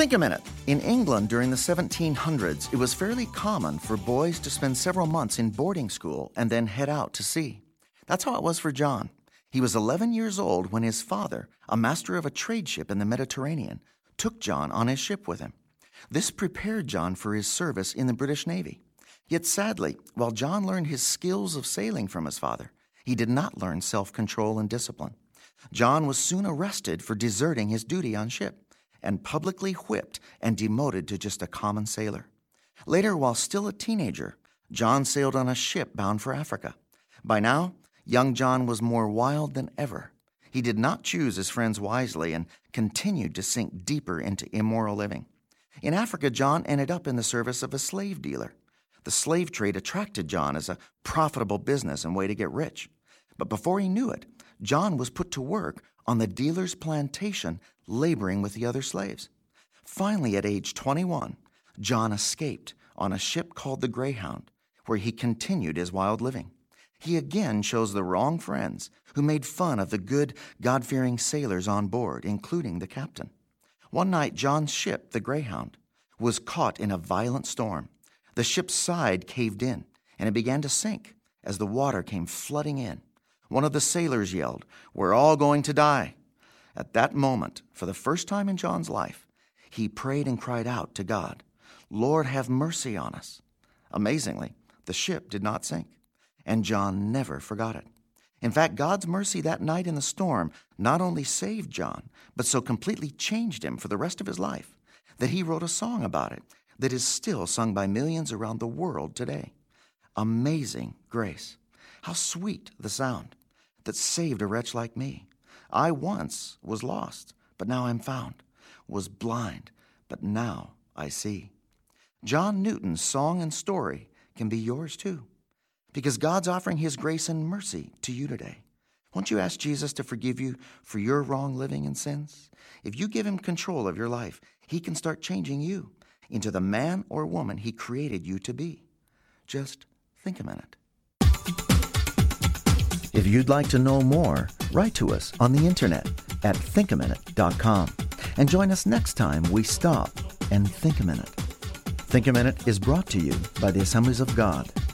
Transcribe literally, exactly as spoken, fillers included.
Think a minute. In England during the seventeen hundreds, it was fairly common for boys to spend several months in boarding school and then head out to sea. That's how it was for John. He was eleven years old when his father, a master of a trade ship in the Mediterranean, took John on his ship with him. This prepared John for his service in the British Navy. Yet sadly, while John learned his skills of sailing from his father, he did not learn self-control and discipline. John was soon arrested for deserting his duty on ship and publicly whipped and demoted to just a common sailor. Later, while still a teenager, John sailed on a ship bound for Africa. By now, young John was more wild than ever. He did not choose his friends wisely and continued to sink deeper into immoral living. In Africa, John ended up in the service of a slave dealer. The slave trade attracted John as a profitable business and way to get rich. But before he knew it, John was put to work on the dealer's plantation, laboring with the other slaves. Finally, at age twenty-one, John escaped on a ship called the Greyhound, where he continued his wild living. He again chose the wrong friends, who made fun of the good, God-fearing sailors on board, including the captain. One night, John's ship, the Greyhound, was caught in a violent storm. The ship's side caved in, and it began to sink as the water came flooding in. One of the sailors yelled, "We're all going to die." At that moment, for the first time in John's life, he prayed and cried out to God, "Lord, have mercy on us." Amazingly, the ship did not sink, and John never forgot it. In fact, God's mercy that night in the storm not only saved John, but so completely changed him for the rest of his life that he wrote a song about it that is still sung by millions around the world today. Amazing grace. How sweet the sound that saved a wretch like me. I once was lost, but now I'm found, was blind, but now I see. John Newton's song and story can be yours too, because God's offering his grace and mercy to you today. Won't you ask Jesus to forgive you for your wrong living and sins? If you give him control of your life, he can start changing you into the man or woman he created you to be. Just think a minute. If you'd like to know more, write to us on the internet at think a minute dot com and join us next time we stop and think a minute. Think a Minute is brought to you by the Assemblies of God.